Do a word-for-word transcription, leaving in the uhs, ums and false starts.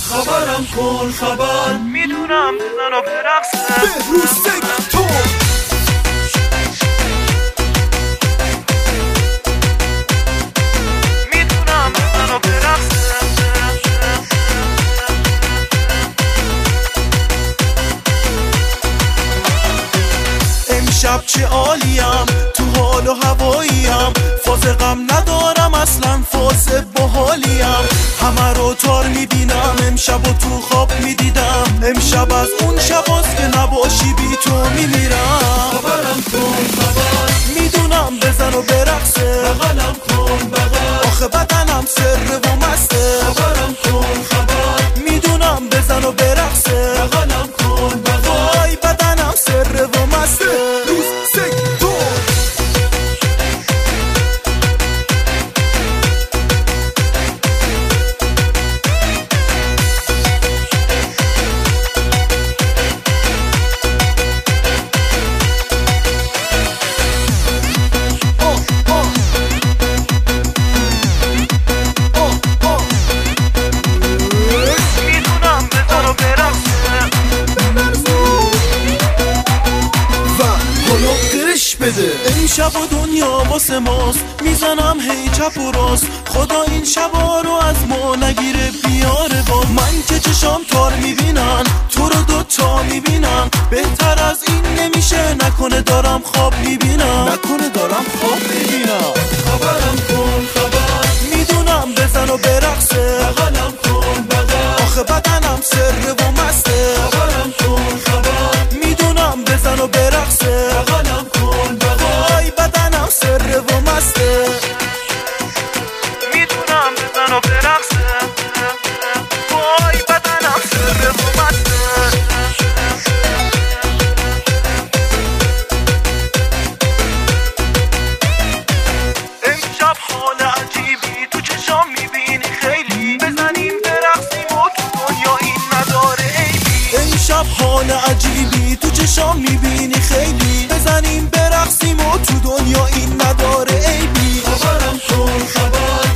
خبرم کن خبر، میدونم بزن و برقصه بهروز سکتور. میدونم بزن و برقصه. امشب چه عالیم، تو حال و هواییم، فاز غم ندارم اصلا، فاز باحالیم. همه رو تار میبینم، امشب و تو خواب میدیدم، امشب از اون شباست که نباشی بی تو میمیرم. خبرم کن خبر، میدونم بزن و برقصه، بغلم کن بغل، آخه بدنم سره و مسته. خبرم کن خبر، میدونم بزن و برقصه، بغلم کن بغل، وای بدنم سره و مسته. امشب و دنیا واسه ماست، میزنم هی چپ و راست، خدا این شبا رو از ما نگیره بیاره با من که چشام تار میبینن، تو رو دوتا میبینن، بهتر از این نمیشه، نکنه دارم خواب میبینم، نکنه دارم خواب میبینم. خبرم کن خبر، میدونم بزن و برقصه، بغلم کن بغل، آخه بدنم سره و مسته. خبرم کن خبر، میدونم بزن و برقصه، بغلم کن بغل، وای بدنم سره و مسته. میدونم بزن و برقصه، وای بدنم سره و مسته. امشب حال عجیبی تو چشام میبینی خیلی، بزنیم برقصیم و تو دنیا این نداره عیبی. امشب حال عجیبی تو چشام میبینی خیلی، بزنیم برقصیم و تو دنیا این نداره عیبی. خبرم کن خبر،